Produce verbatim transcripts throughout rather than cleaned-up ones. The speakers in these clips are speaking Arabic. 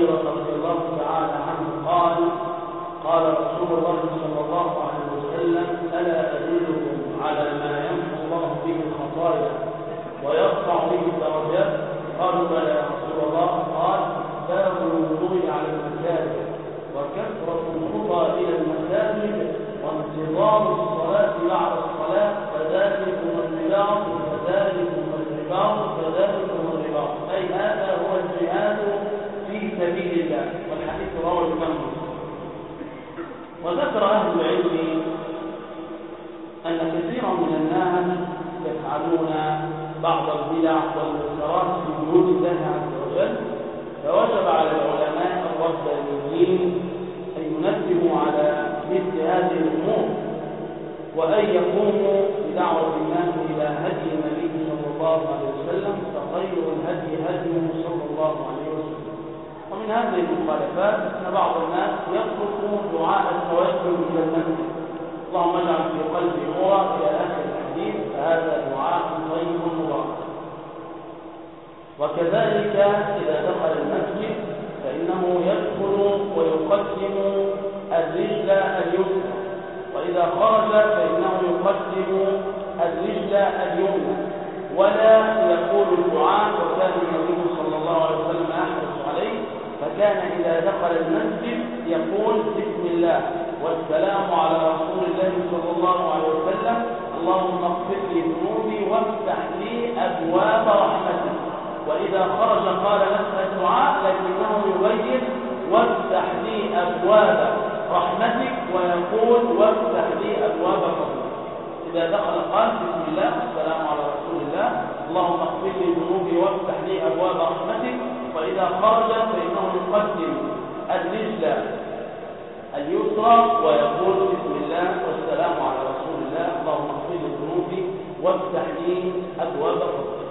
هريرة رضي الله تعالى عنه قال قال رسول الله صلى الله عليه وسلم ألا أدلكم على ما يمحو الله به الخطايا ويرفع به الدرجات؟ قالوا بلى يا رسول الله. قال باب الوضوء على المساجد وكثرة الخطى إلى المساجد وانتظار الصلاة بعد الصلاة فذلكم الرباط فذلكم الرباط فذلكم الرباط، أي هذا هو الجهاد في سبيل الله. والحديث رواه الإمام مسلم. وذكر أهل العلم أن كثيرا من الناس يفعلون بعض البدع والمنكرات في وجود الله عز وجل، فوجب على العلماء الربانيين أن ينبهوا على مثل هذه الأمور وأن يقوموا بدعوة الناس إلى هدي النبي صلى الله عليه وسلم، فخير الهدي هديه صلى الله عليه وسلم. ومن هذه المخالفات أن بعض الناس يترك دعاء التوسل إلى المسجد، اللهم اجعل في قلبي نورا إلى آخر الحديث، فهذا دعاء طيب مبارك. وكذلك إذا دخل المسجد فإنه يدخل ويقدم الرجل اليسرى، وإذا خرج فإنه يقدم الرجل اليمنى، ولا يقول الدعاء. وكان النبي صلى الله عليه وسلم يحرص عليه، فكان إذا دخل المسجد يقول بسم الله والسلام على رسول الله صلى الله عليه وسلم، اللهم اغفر لي ذنوبي وافتح لي أبواب رحمتك. وإذا خرج قال نفس الدعاء لكنه يبين وافتح لي أبواب رحمتك، ويقول وافتح لي أبواب فضلك. إذا دخل قال بسم الله والسلام على رسول الله، اللهم اغفر لي ذنوبي وافتح لي أبواب رحمتك. وإذا خرج فإنه يقدم الرجل اليسرى ويقول بسم الله والسلام على رسول الله، اللهم اغفر لي ذنوبي وافتح لي أبواب فضلك.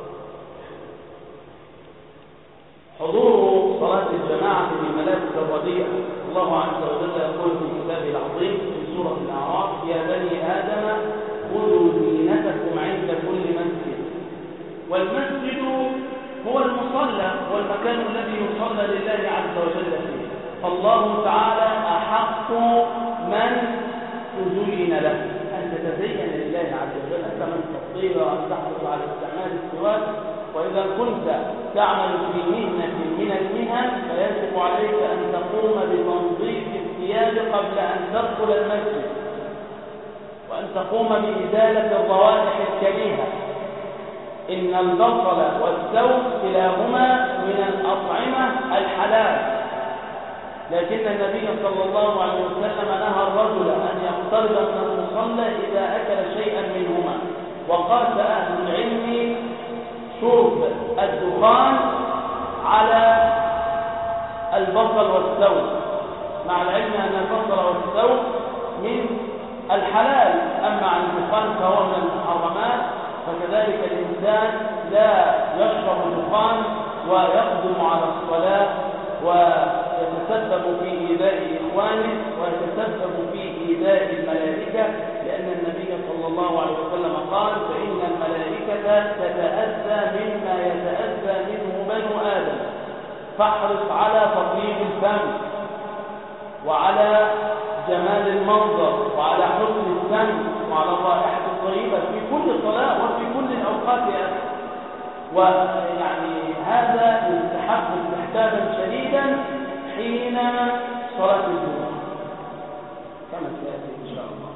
حضور صلاة الجماعة في ملابس الرديئة. الله عز وجل يقول في كتابه العظيم في سورة الأعراف يا بني آدم خذوا زينتكم عند كل مسجد. والمسجد هو المصلى والمكان الذي يصلى لله عز وجل فيه، فالله تعالى أحق من تزين له أن تتزين لله عز وجل. أنت من تطير وأن تحرص على استعمال السواك، وإذا كنت تعمل في مهنة من المهن فيجب عليك أن تقوم بتنظيف الثياب قبل أن تدخل المسجد، وأن تقوم بإزالة الروائح الكريهة. إن البصل والثوم كلاهما من الأطعمة الحلال، لكن النبي صلى الله عليه وسلم نهى الرجل أن يقترب من المصلى إذا أكل شيئا منهما. وقاس أهل العلم شرب الدخان على البصل والثوم، مع العلم أن البصل والثوم من الحلال، أما عن الدخان فهو من المحرمات. فكذلك الإنسان لا يشرب الدخان ويقدم على الصلاة ويتسبب في إيذاء إخوانه ويتسبب في إيذاء الملائكة، لأن النبي صلى الله عليه وسلم قال فإن الملائكة تتأذى مما يتأذى منه بنو آدم، فاحرص على تطيب الفم وعلى جمال المنظر وعلى حسن السمع وعلى الرائحة الطيبة في كل صلاة وفي كل الأوقات يا أخي. ويعني هذا يستحب استحبابا شديدا حين صلاة الجمعة كما سيأتي إن شاء الله.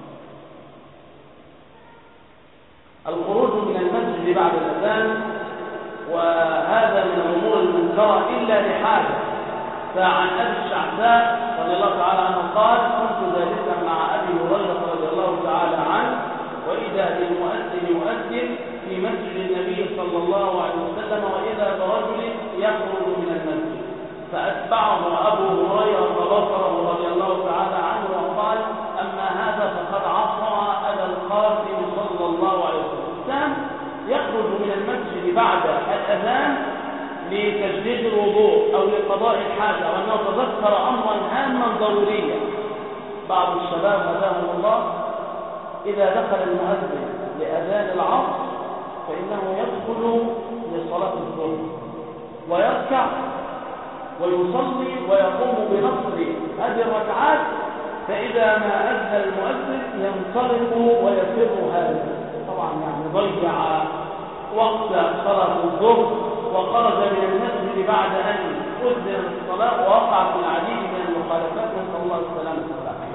الخروج من المسجد بعد الأذان وهذا من الأمور المنكرة إلا لحاجة. فعن أبي الشعثاء رضي الله تعالى عنه قال كنت جالسا مع أبي هريرة رضي الله تعالى عنه وإذا بالمؤذن يؤذن في مسجد النبي صلى الله عليه وسلم وإذا برجل يخرج من المسجد، فأتبعه أبو هريرة بصره رضي الله تعالى عنه وقال أما هذا فقد عصى أبا القاسم صلى الله عليه وسلم. الإنسان يخرج من المسجد بعد الأذان لتجديد الوضوء أو لقضاء الحاجة وأنه تذكر أمرا هاما ضروريا. بعض الشباب هداهم الله إذا دخل المؤذن لأذان العصر فإنه يدخل لصلاة الظهر ويركع ويصلي ويقوم بنصر هذه الركعات، فإذا ما أذن المؤذن ينطلق ويفر هذا. طبعا يعني ضيع وقت صلاة الظهر وخرج من المسجد بعد أن أذن الصلاة، ووقع في العديد من المخالفات، نسأل الله السلامة والعافية.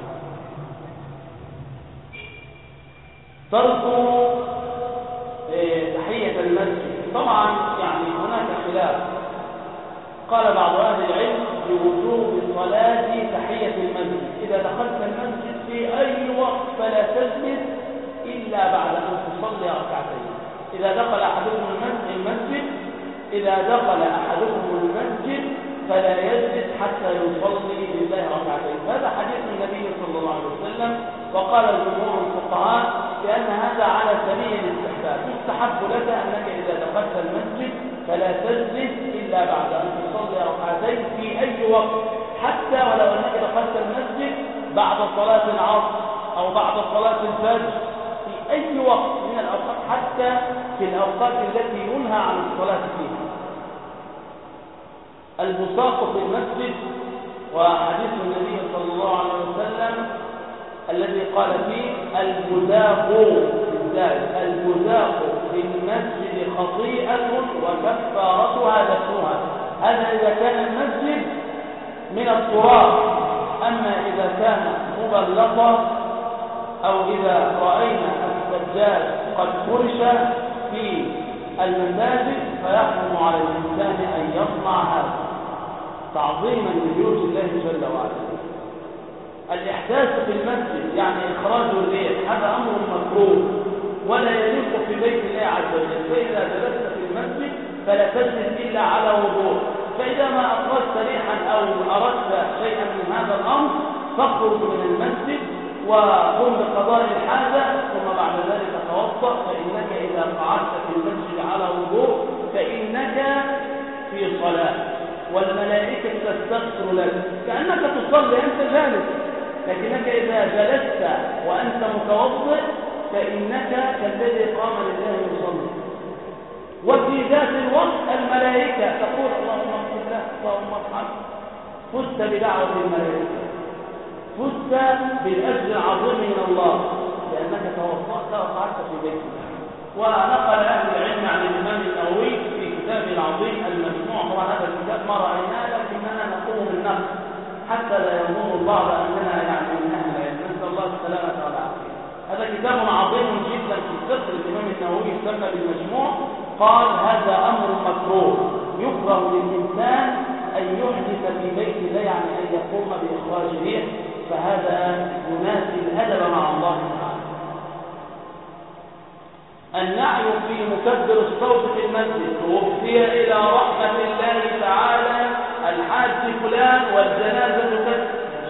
ترك تحية المسجد، طبعا يعني هناك خلاف. قال بعض أهل العلم بوجوب صلاة تحية المسجد، إذا دخلت المسجد في أي وقت فلا تجلس إلا بعد أن تصلي ركعتين. إذا دخل أحدكم المسجد إذا دخل أحدكم المسجد فلا يجلس حتى يصلي لله ركعتين. هذا حديث النبي صلى الله عليه وسلم، وقال الجمهور الفقهاء بأن هذا على سبيل الاستحباب، يستحب لك أنك إذا دخلت المسجد فلا تجلس إلا بعد أن تصلي ركعتين في أي وقت، حتى ولو أنك دخلت المسجد بعد صلاة العصر أو بعد صلاة الفجر، في أي وقت من الأوقات، حتى في الأوقات التي ينهى عن الصلاة فيها. البصاق في المسجد، وحديث النبي صلى الله عليه وسلم الذي قال فيه البزاق بالذات البزاق في المسجد خطيئة وكفارتها دفنها. هذا إذا كان المسجد من التراب، أما إذا كان مبلطا أو إذا رأينا السجاد قد فرش في المساجد فيحرم على الإنسان أن يصنع هذا تعظيما لبيوت الله جل وعلا. الإحداث في المسجد يعني إخراج الريح، هذا أمر مكروه ولا يليق في بيت الله عز وجل. فإذا جلست في المسجد فلا تجلس إلا على وضوء، فإذا ما أخرجت ريحا أو أردت شيئا من هذا الأمر فاخرج من المسجد وقم بقضاء الحاجة، ثم بعد ذلك توضأ، فإنك إذا قعدت في المسجد على وضوء فإنك في صلاة والملائكة تستغفر لك كأنك تصلي أنت جالس، لكنك إذا جلست وأنت متوضئ فإنك كالذي قام لله يصلي. وفي ذات الوقت الملائكة تقول اللهم اغفر له اللهم ارحمه، فزت بدعوة الملائكة، فزت بالأجر العظيم من الله لأنك توضأت وقعدت في بيت الله. ونقل أهل العلم عن الإمام النووي في كتابه العظيم المجموع، هو هذا الكتاب ما رأيناه لكننا نقوم بالنقل حتى لا يظن البعض أننا يعني من أهل العلم، نسأل الله السلامة والعافية. هذا كتاب عظيم جدا في الفقه، الإمام النووي سمى بالمجموع، قال هذا أمر مكروه يكره للإنسان أن يحدث في بيت الله، يعني أن يقوم بإخراج ريح، فهذا ينافي الأدب مع الله تعالى. النعي في مكبر الصوت في المسجد، توفي إلى رحمة الله تعالى الحاج فلان والجنازة كذا،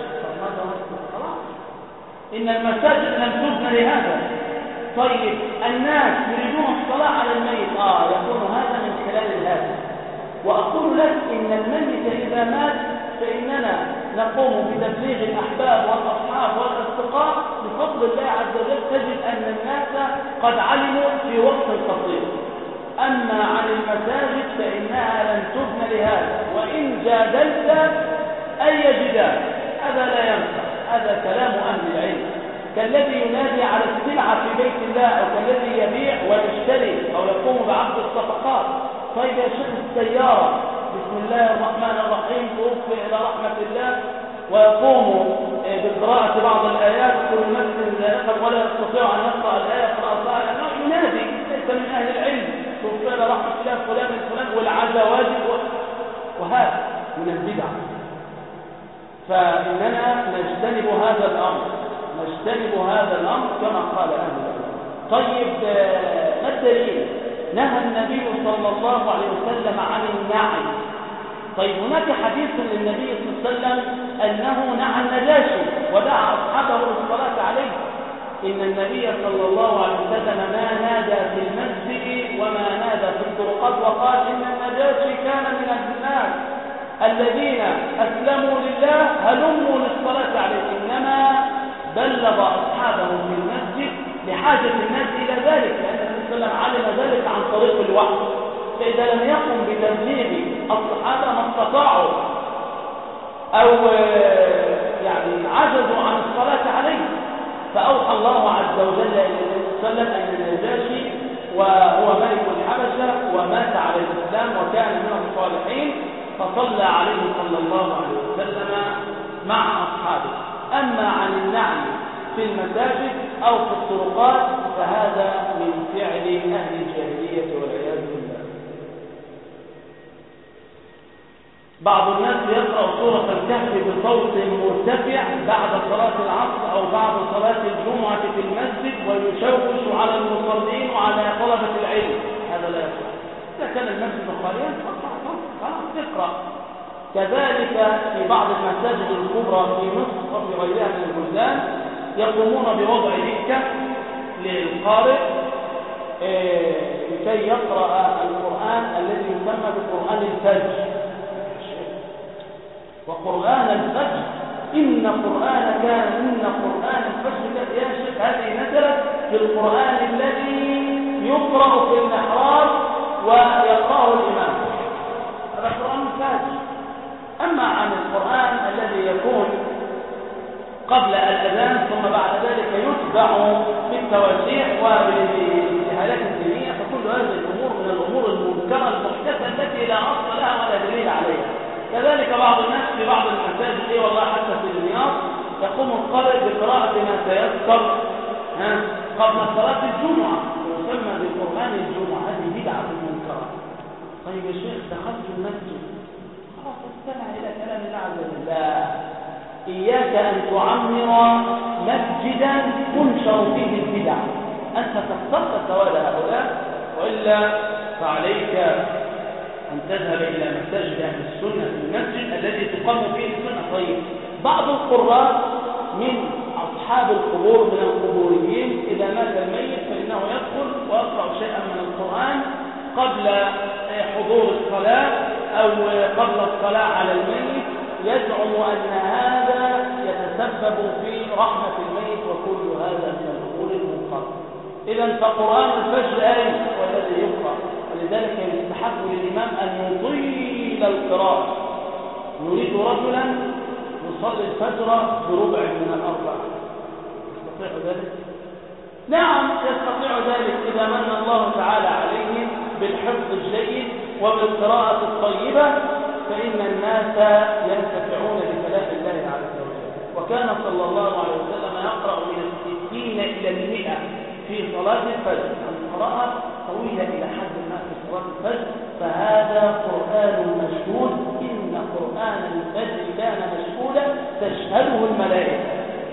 إن المساجد لم تبنى لهذا. طيب الناس يريدون الصلاة على الميت، آه يكون هذا من خلال الهاتف. وأقول لك إن الميت إذا مات فإننا نقوم بتبليغ الأحباب والأصحاب والأصدقاء بفضل الله عز وجل، تجد أن الناس قد علموا في وقت قصير. أما عن المساجد فإنها لن تبنى لهذا، وإن جادلت أي جدال هذا لا ينفع، هذا كلام أهل العلم، كالذي ينادي على السلعة في بيت الله، أو كالذي يبيع ويشتري أو يقوم بعقد الصفقات. طيب يا شيخ السيارة بسم الله الرحمن الرحيم توفي إلى رحمة الله، ويقوم بقراءة بعض الآيات، كل نفس ذائقة ولا يستطيع أن يقرأ الآية قراءتها لأنه ينادي ليس من أهل العلم، توفي إلى رحمة الله فلان الفلان والعزا واجب، وهذا من البدع. فإننا نجتنب هذا الأمر نجتنب هذا الأمر كما قال أهل العلم. طيب ما الدليل؟ نهى النبي صلى الله عليه وسلم عن النعي. طيب هناك حديث للنبي صلى الله عليه وسلم أنه نعى النجاشي ودعا أصحابه للصلاة عليه. إن النبي صلى الله عليه وسلم ما نادى في المسجد وما نادى في الطرقات، وقال إن النجاشي كان من الناس الذين أسلموا لله هلموا للصلاة عليه، إنما بلغ أصحابه في المسجد لحاجة الناس إلى ذلك، لأن النبي صلى الله عليه وسلم علم ذلك عن طريق الوحي. فإذا لم يقم بتبليغ الصحابة ما استطاعوا أو يعني عجزوا عن الصلاة عليه، فأوحى الله عز وجل إلى النبي صلى الله عليه وسلم أن النجاشي وهو ملك الحبشة ومات على الإسلام وكان من الصالحين، فصلى عليه صلى الله عليه وسلم مع أصحابه. أما عن النعي في المساجد أو في الطرقات فهذا من فعل أهل الجاهلية والعياذ بالله. بعض الناس يقرأ سورة الكهف بصوت مرتفع بعد صلاة العصر أو بعد صلاة الجمعة في المسجد ويشوش على المصلين وعلى طلبة العلم، هذا لا يصح. إذا كان المسجد خاليا خلاص اقرأ. كذلك في بعض المساجد الكبرى في مصر وفي غيرها من البلدان يقومون بوضع دكة للقارئ لكي يقرأ القرآن الذي يسمى بقرآن الفجر. وقرآن الفجر إن قرآن كان إن قرآن الفجر يا شيخ هذه نزلت في القرآن الذي يقرأ في المحراب ويقرأه الإمام، هذا قرآن الفجر. أما عن القرآن الذي يكون قبل الأذان ثم بعد ذلك يتبع بالتوزيع وبالانتهالات الدينية، فكل هذه الأمور من الأمور المنكرة المحدثة التي لا أصل لها ولا دليل عليها. كذلك بعض الناس في بعض المساجد ايه والله حتى في الرياض يقوم القارئ بقراءة ما تيسر قبل صلاة الجمعة ويسمى بالقرآن الجمعة، هذه بدعة منكرة. طيب يا شيخ دخلت المسجد خلاص استمع إلى كلام الله عز وجل. لا، إياك أن تعمر مسجدا تنشر فيه البدع، أنت تختار سواد هؤلاء، وإلا فعليك أن تذهب إلى مساجد أهل السنة في المسجد الذي تقام فيه السنة. طيب بعض القراء من أصحاب القبور من القبوريين إذا مات الميت فإنه يدخل ويقرأ شيئا من القرآن قبل حضور الصلاة أو قبل الصلاة على الميت، يزعم أن هذا يتسبب في رحمة الميت، وكل هذا من الأمور المنكرة. إذا فقرآن الفجر أي والذي يقرأ، ولذلك يستحق للإمام أن يطيل القراءة. يريد رجلا يصلي الفجر بربع من الأربع، يستطيع ذلك؟ نعم يستطيع ذلك إذا من الله تعالى عليه بالحفظ الجيد وبالقراءة الطيبة، فإن الناس ينتفعون بكلام الله عز وجل. وكان صلى الله عليه وسلم يقرأ من الستين إلى المئة في صلاة الفجر، القراءة طويلة إلى حد ما في صلاة الفجر، فهذا قرآن مشهود. إن قرآن الفجر كان مشهودا تشهده الملائكة.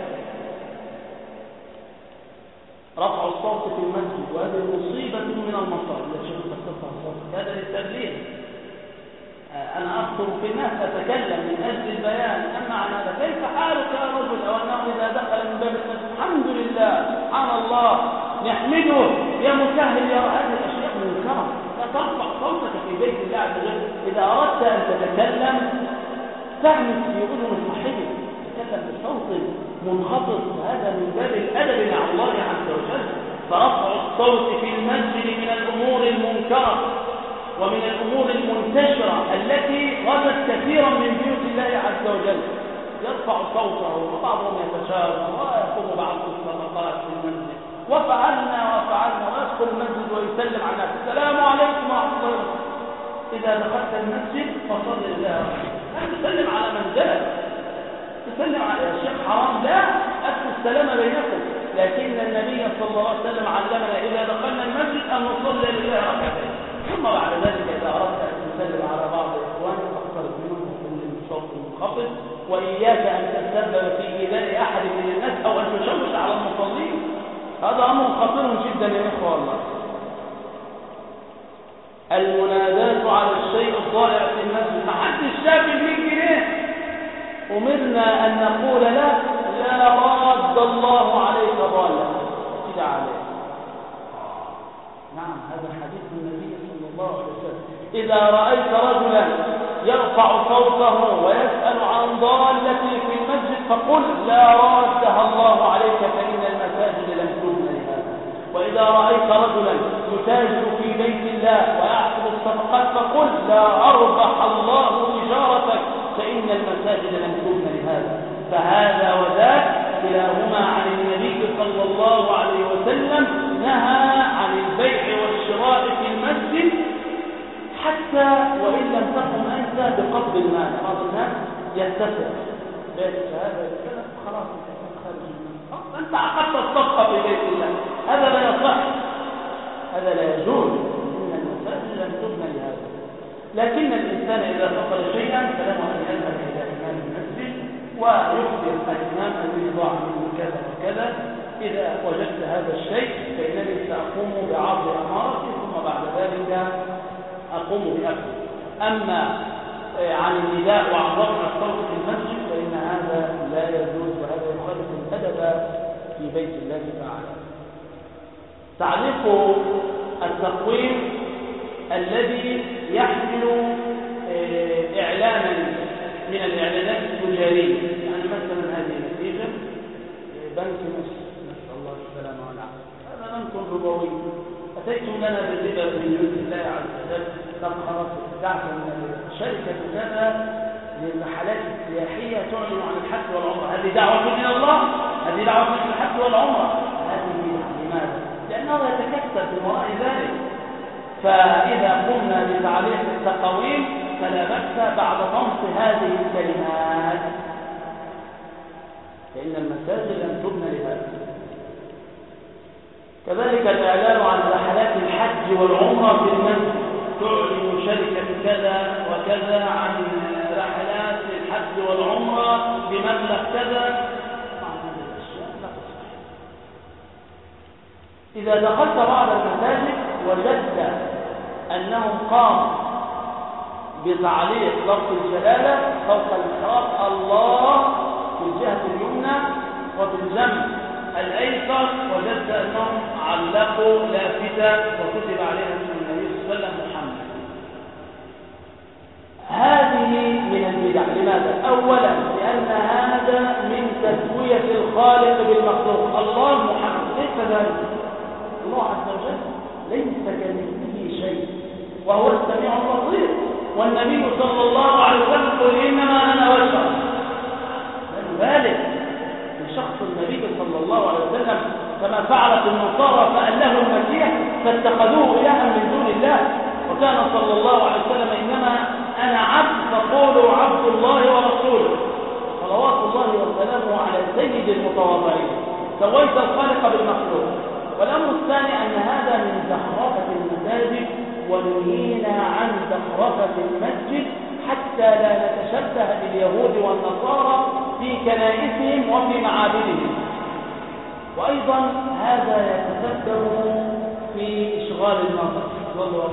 رفع الصوت في المسجد وهذه مصيبة من المصائب. لا شيء ترفع الصوت هذا للتبليغ. أنا أخطر في الناس أتكلم من أجل البيان، أما عن هذا كيف حالك يا رجل، أو أنه إذا دخل من باب المسجد الحمد لله سبحان الله نحمده يا مسهل يا هذه الأشياء منكرة. لا ترفع صوتك في بيت الله عز وجل. إذا أردت أن تتكلم تعمل في أذن صاحبك، تتكلم بصوت منخفض، وهذا من باب الأدب مع الله عز وجل. فرفع الصوت في المسجد من الأمور المنكرة ومن الأمور المنتشرة التي غزت كثيرا من بيوت الله عز وجل. يرفع صوته وبعضهم يتشاور ويقوم بعض الصدقات في المسجد، وفعلنا وفعلنا، ويدخل المسجد ويسلم على الناس السلام عليكم ورحمة الله وبركاته. إذا دخلت المسجد فصل لله لا تسلم على من جلس، تسلم على يا شيخ حرام، لا أدخل السلام بينكم. لكن النبي صلى الله عليه وسلم علمنا إذا دخلنا المسجد أن نصلي لله ركعتين، ثم بعد ذلك إذا أردت أن تسلم على بعض إخوانك فاقترب منهم وكن بصوت منخفض، وإياك أن تتسبب في إيذاء أحد من الناس أو أن تشوش على المصلين. هذا أمر خطير جدا يا إخوة الله. المنادات على الشيء الضائع في المسجد، ما حدش شاف المية جنيه أمرنا أن نقول له لا راد الله عليك ضالا كده عليه. نعم هذا حديث النبي صلى الله عليه وسلم. إذا رأيت رجلا يرفع صوته ويسأل عن ضالته في المسجد فقل لا رادها الله عليك فإن المساجد لم تبنى لهذا. وإذا رأيت رجلا يتاجر في بيت الله ويحصل الصفقات فقل لا أربح الله تجارتك فإن المساجد لم تبنى لهذا. فهذا وذاك كلاهما عن النبي صلى الله عليه وسلم نهى عن البيع والشراء في المسجد، حتى وإن لم تقم أنت بقبض المال. بعض الناس يتفق بيت هذا كذا خلاص انت خارج المسجد، انت عقدت الصفقه في بيت الله، هذا لا يصح، هذا لا يجوز. ان المساجد لم تبنى لهذا. لكن الانسان اذا فقد شيئا فله ان يذهب الى امام المسجد ويخبر الامام الذي ضاع منه كذا وكذا، اذا وجدت هذا الشيء فانني ساقوم بعرض امارتي ثم بعد ذلك اقوم باكله. اما عن النداء وعن رفع الصوت في المسجد فإن هذا لا يجوز، وهذا يخالف الأدب في بيت الله تعالى. تعليق التقويم الذي يحمل إعلانا من الإعلانات التجارية، يعني مثلا هذه النتيجة بنك مصر نسأل الله السلامة والعافية، هذا بنك ربوي، أتيتم لنا بالربا بمليون الله عز وجل، طب خلاص تعرف ان شركه كذا للرحلات السياحيه تعلن عن الحج والعمره، هذه دعوه من الله، هذه دعوه من الحج والعمره، هذه لماذا؟ لانه يتكسب من وراء ذلك. فاذا قمنا بتعليق التقاويم فلا باس بعد نص هذه الكلمات، فان المساجد لم تبنى لهذا. كذلك الاعلان عن رحلات الحج والعمره في المسجد، تعلن شركة كذا وكذا عن رحلات الحج والعمرة بمبلغ كذا. إذا دخلت بعض المساجد وجدت أنهم قاموا بتعليق لفظ الجلالة فوق المحراب الله في الجهة اليمنى، وفي الجنب الأيسر وجدت أنهم علقوا لافتة وكتب عليها اسم النبي صلى الله عليه وسلم محمد. هذه من البدع. لماذا؟ أولا لأن هذا من تسوية الخالق بالمخلوق. الله محمد ليس ذلك، الله عز وجل ليس كمثله شيء وهو السميع البصير، والنبي صلى الله عليه وسلم قل إنما أنا بشر. ذلك في شخص النبي صلى الله عليه وسلم كما فعلت النصارى فأله المسيح فاتخذوه إلها من دون الله، وكان صلى الله عليه وسلم إنما أنا عبد فقولوا عبد الله ورسوله، صلوات الله وسلامه على سيد المتواضعين. سويت الخالق بالمخلوق. والأمر الثاني أن هذا من زخرفة المساجد، ونهينا عن زخرفة المسجد حتى لا نتشبه باليهود والنصارى في كنائسهم وفي معابدهم. وأيضا هذا يتسبب في إشغال النظر. والله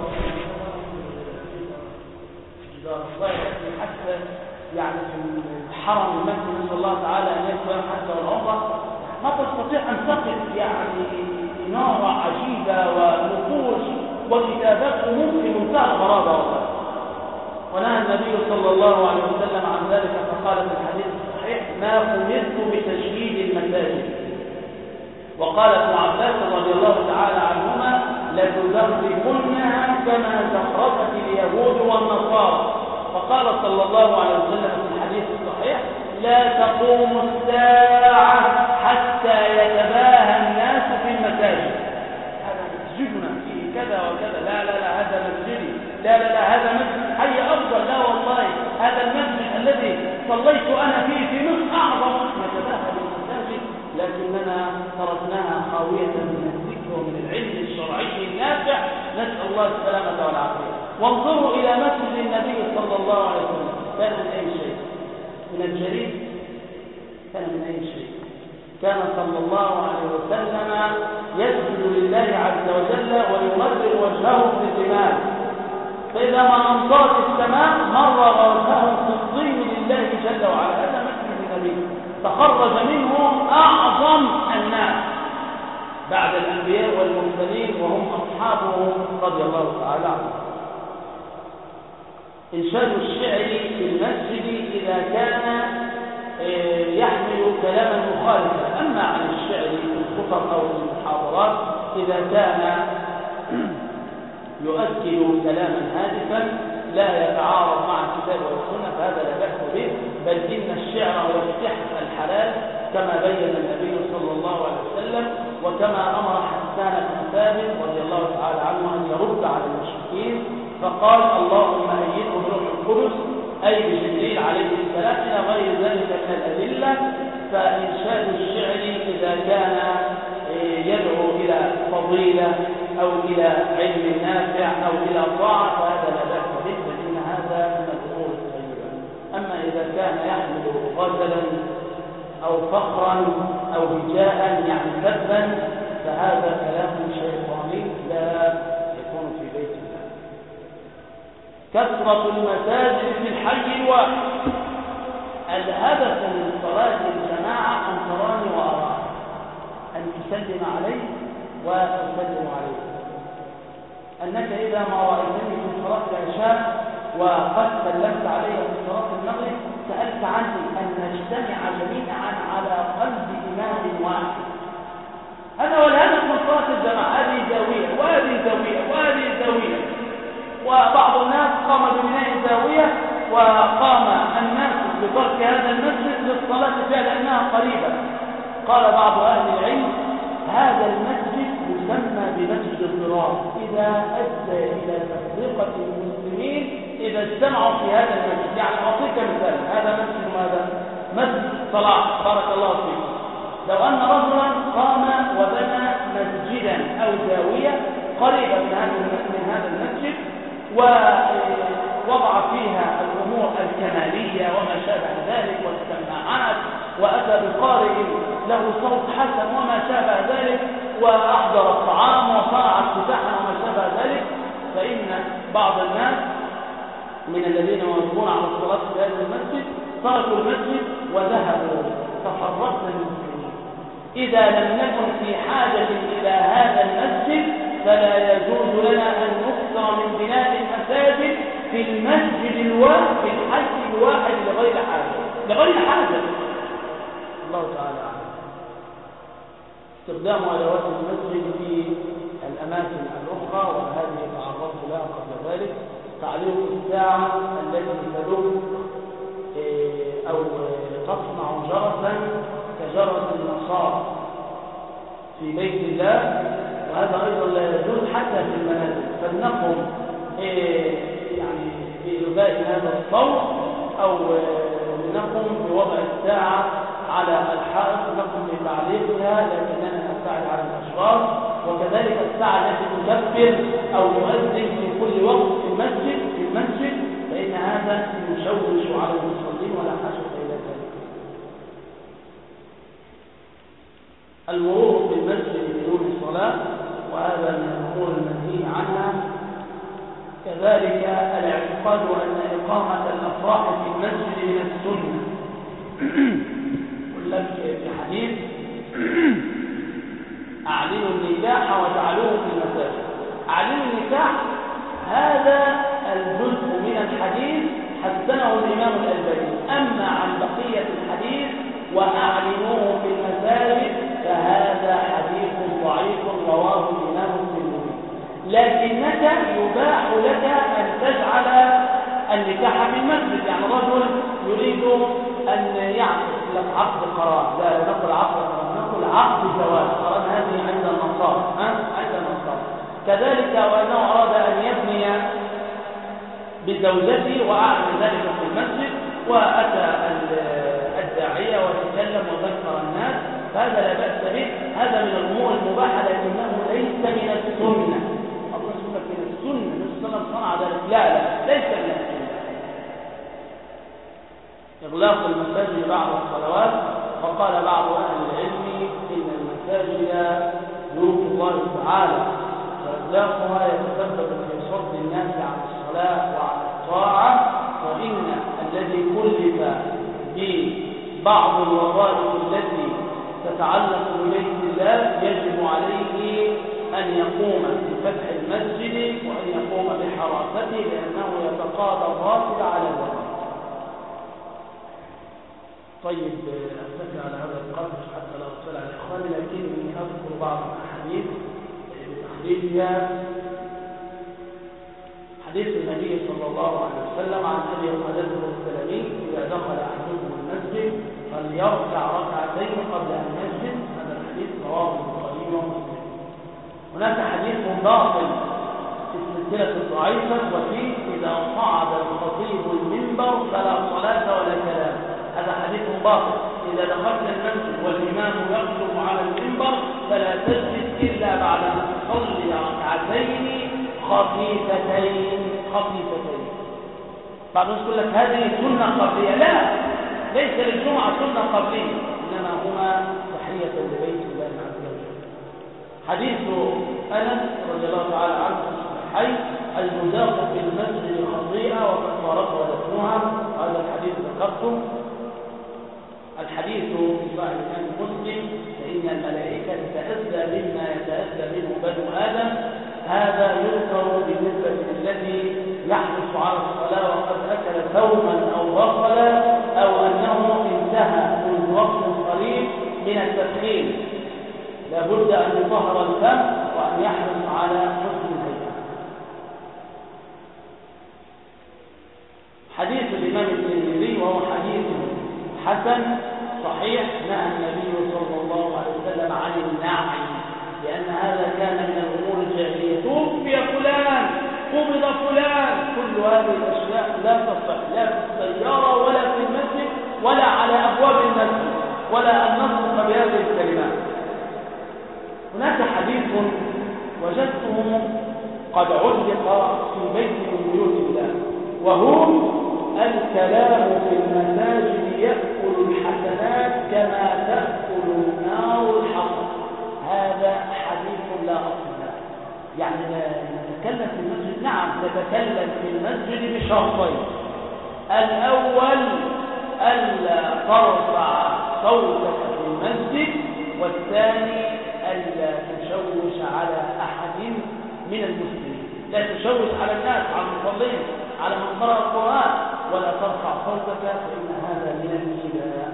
حتى يعني في الحرم المكي نسأل الله تعالى أن يكون حتى والعمرة ما تستطيع أن تقف يعني إنارة عجيبة ونقوش وكتابات أمور في منتهى الغرابة والله. ونهى النبي صلى الله عليه وسلم عن ذلك فقال في الحديث الصحيح ما أمرت بتشييد المساجد. وقال ابن عباس رضي الله تعالى عنهما لتزخرفنها كما زخرفت اليهود والنصارى. وقال صلى الله عليه وسلم في الحديث الصحيح لا تقوم الساعة حتى يتباهى الناس في المساجد، هذا مسجدنا فيه كذا وكذا، لا لا لا هذا مسجدي، لا لا لا هذا مسجد حي أفضل، لا والله هذا المسجد الذي صليت أنا فيه في مصر أعظم. نتباهى بالمساجد لكننا تركناها خاوية من الذكر ومن العلم الشرعي النافع، نسأل الله السلامة والعافية. وانظروا إلى مسجد النبي صلى الله عليه وسلم، كان من أي شيء؟ من الجليد؟ كان من أي شيء؟ كان صلى الله عليه وسلم يسجد لله عز وجل ويمرر وجهه في الرمال، فإذا ما أمطرت السماء مرر وجهه في الطين لله جل وعلا. هذا مسجد النبي تخرج منه أعظم الناس بعد الأنبياء والمرسلين وهم أصحابه رضي الله تعالى عنهم. إنشاد الشعر في المسجد إذا كان يحمل كلاما مخالفا. أما عن الشعر في الخطب أو في المحاضرات إذا كان يؤكد كلاما هادفا لا يتعارض مع الكتاب والسنة فهذا لا بأس به. كما بين النبي صلى الله عليه وسلم، وكما أمر حسان بن ثابت رضي الله تعالى عنه أن يرد على المشركين فقال اللهم أيده بروح القدس أي بجبريل عليه السلام إلى غير ذلك من الأدلة. فإنشاد الشعر إذا كان يدعو إلى فضيلة أو إلى علم نافع أو إلى طاعة فهذا لا بأس به، فإن هذا من الأمور الطيبة. أما إذا كان يحمل غزلا أو فخرا أو هجاء يعني سبا فهذا كلام شيطاني لا يكون في بيت الله. كثرة المساجد في الحي الواحد. الهدف من صلاة الجماعة أن تراني وأراك، أن تسلم عليه وتسلم عليه، أنك إذا ما رأيتني في صلاة العشاء وقد سلمت علي في صلاة المغرب سألت عني أن نجتمع جميعا على قلب إمام واحد. هذا هو الهدف من صلاة الجماعة. هذه زاوية وهذه زاوية وهذه زاوية، وبعض الناس قام ببناء زاوية وقام الناس بترك هذا المسجد للصلاة فيها لأنها قريبة. قال بعض أهل العلم هذا المسجد يسمى بمسجد الضرار إذا أدى إلى تفرقة المسلمين إذا اجتمعوا في هذا المسجد. يعني أعطيك مثال، هذا مسجد ماذا؟ مسجد صلاة بارك الله فيك. لو أن رجلا قام وبنى مسجدا أو زاوية قريبة من هذا من هذا المسجد ووضع فيها الأمور الكمالية وما شابه ذلك والسماعات وأتى بقارئ له صوت حسن وما شابه ذلك وأحضر الطعام وصنع افتتاحا وما شابه ذلك، فإن بعض الناس من الذين يواظبون على الصلاة في هذا المسجد تركوا المسجد وذهبوا تفرقنا المسلمين. إذا لم نكن في حاجة إلى هذا المسجد فلا يجوز لنا أن نكثر من بناء المساجد في المسجد الواحد في الحي الواحد لغير حاجة لغير حاجة الله تعالى عنه. استخدام أدوات المسجد في الأماكن الأخرى وهذه تعرضت لها قبل ذلك. تعليق الساعة التي تدق أو تصنع جرسا كجرس النصارى في بيت الله، وهذا أيضا لا يجوز حتى في المنازل. فلنقم يعني بإلغاء هذا الصوت أو لنقم بوضع الساعة على الحائط، نقم بتعليقها لكننا نبتعد عن الأشخاص. وكذلك الساعة التي تكبر أو تؤذن في كل وقت في المسجد في المسجد فإن هذا يشوش على المصلين ولا حاجة إلى ذلك. المرور في المسجد بدون الصلاة وهذا من الأمور المنهي عنها. كذلك الاعتقاد أن إقامة الأفراح في المسجد من السنة. قل لك في حديث أعلنوا النكاح وجعلوه في المساجد. أعلنوا النكاح هذا الجزء من الحديث حسنه الإمام الألباني. أما عن بقية الحديث وأعلنوه في المساجد فهذا حديث ضعيف رواه الإمام الترمذي. لكنك يباح لك أن تجعل النكاح في المسجد. يعني رجل يريد أن يعقد لك عقد قرار، لا نقل عقد قرار، نقل عقد زواج قرار، هذه عند النصارى عند النصارى. كذلك وأنه أراد أن يبني بزوجته وأعلن ذلك في المسجد وأتى الداعية وتكلم وذكر الناس فهذا لا بأس به. هذا من الأمور المباحة لكنه ليس من السنة. الله سبحانه من السنة النبي صلى الله عليه وسلم صنع ذلك، لا لا ليس من السنة. إغلاق المساجد بعد الصلوات. وقال بعض أهل العلم إن المساجد نور الله تعالى وإغلاقها يتسبب في صد الناس عن الصلاة وعن الطاعة، وإن الذي كلف ببعض الوظائف التي تتعلق ببيت الله يجب عليه أن يقوم بفتح المسجد وأن يقوم بحراسته لأنه يتقاضى الراتب على ذلك. طيب أتفق على هذا القدر حتى لا أطلع على إخواني، لكني أذكر بعض الأحاديث بتخريجها. حديث النبي صلى الله عليه وسلم عن الذي قالته السلمي إذا دخل أحدكم المسجد فليركع ركعتين قبل أن يسجد. هذا الحديث رواه البخاري ومسلم. هناك حديث باطل في السلسلة الضعيفة وفيه إذا صعد الخطيب المنبر فلا صلاة ولا كلام. هذا حديث باطل. إذا دخلت المسجد والإمام يخطب على المنبر فلا تسجد إلا بعد أن تصلي ركعتين خفيفتين خفيفتين. بعض الناس يقول لك هذه سنة قبلية. لا، ليس للجمعة سنة قبلية، إنما هما تحية لبيت الله عز وجل. حديث أنس رضي الله تعالى عنه حي المزاق في المسجد خطيئة وكفارتها ودفنها. هذا الحديث ذكرته. الحديث في صحيح الإمام مسلم فإن الملائكة تتأذى مما يتأذى منه بنو آدم. هذا يذكر بالنسبة للذي يحرص على الصلاة وقد أكل ثوما أو بصلا أو أنه انتهى منذ وقت قريب من التدخين. لابد أن يطهر الفم وأن يحرص على حسن الهيئة. حديث الإمام الترمذي وهو حديث حسن صحيح نهى النبي صلى الله عليه وسلم عن النعي لأن هذا كان من الأمور الجاهلية. توفي فلان، قبض فلان، كل هذه الأشياء لا تصح لا في السيارة ولا في المسجد ولا على أبواب المسجد ولا أن نصدق بهذه الكلمات. هناك حديث وجدته قد علق في بيت من بيوت الله وهو الكلام في المساجد يأكل الحسنات كما تأكل النار الحطب. هذا حديث لا أصل له. يعني نتكلم في المسجد، نعم نتكلم في المسجد بشرطين: الأول ألا ترفع صوتك في المسجد، والثاني ألا تشوش على أحد من المسلمين. لا تشوش على الناس، على المصلين، على من قرأ القرآن، ولا ترفع صوتك فإن هذا من الإيذاء.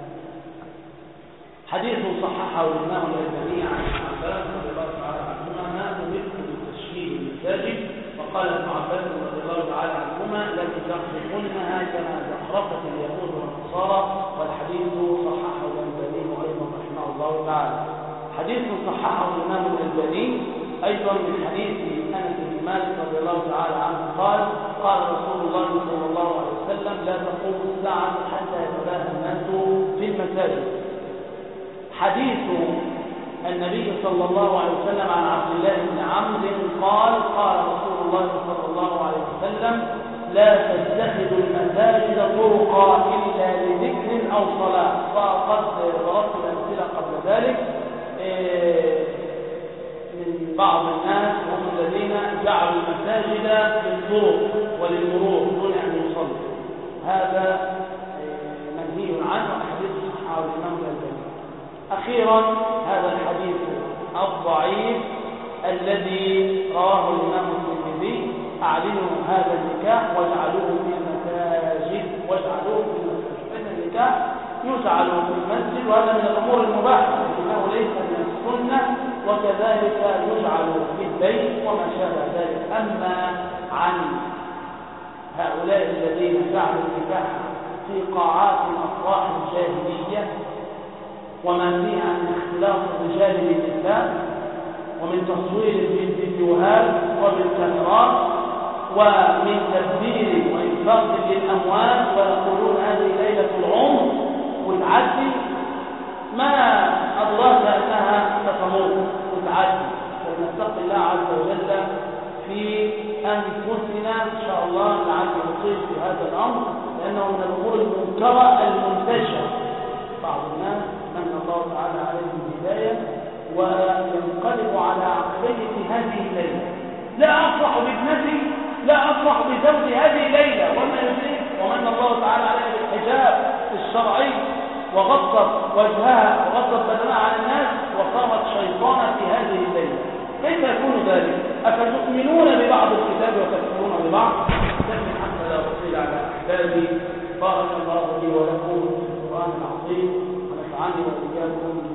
حديث صححه الإمام الألباني عن عباس رضي الله تعالى عنهما: ما أمرت بتشييد المساجد، فقال ابن عباس رضي الله تعالى عنهما: لكن تخرقنها كما زخرفت اليهود والنصارى. والحديث صححه الألباني أيضا رحمه الله تعالى. حديث صححه الإمام الألباني أيضا من حديث أنس بن مالك رضي الله تعالى عنه قال: قال رسول الله صلى الله عليه وسلم: لا تقوم الساعة حتى يتباهى الناس في المساجد. حديث النبي صلى الله عليه وسلم عن عبد الله بن عمرو قال: قال رسول الله صلى الله عليه وسلم: لا تتخذوا المساجد طرقا إلا لذكر أو صلاة. وقد ضربت الأمثلة قبل ذلك من بعض الناس هم الذين جعلوا المساجد للطرق وللمرور دون أن يصلوا. هذا منهي عنه. حديث صححه الإمام الألباني. أخيرا هذا الحديث الضعيف الذي رواه الإمام الترمذي: أعلنوا هذا النكاح واجعلوه في المساجد واجعلوه في المساجد. فإن النكاح يجعل في المسجد، وهذا من الأمور المباحة لكنه ليس من السنة، وكذلك يجعل في البيت وما شابه ذلك. أما عن هؤلاء الذين جعلوا النكاح في قاعات الأفراح الجاهلية وما فيها من اختلاط الرجال بالنساء ومن تصوير بالفيديوهات وبالكاميرات ومن تبذير وإنفاق للأموال، ويقولون هذه ليلة العمر وتعدي، ما أدراك أنها ستمر وتعدي. فلنتقي الله عز وجل في أنفسنا إن شاء الله لعل نطيل في هذا الأمر، لأنه من الأمور المنكرة المنتشرة. بعض الناس من الله تعالى عليه الهداية وينقلب على عقبيه في هذه الليلة: لا أفرح بابنتي، لا أفرح بزوجي هذه الليلة، وما يزيد ومن الله تعالى عليه بالحجاب الشرعي وغطت وجهها وغطت بدنها على الناس وصارت شيطانا في هذه الليلة. كيف يكون ذلك؟ أفتؤمنون ببعض الكتاب وتكفرون ببعض؟ لكن حتى لا أطيل على أحبابي، بارك الله لي ولكم في القرآن العظيم ونفعني وإياكم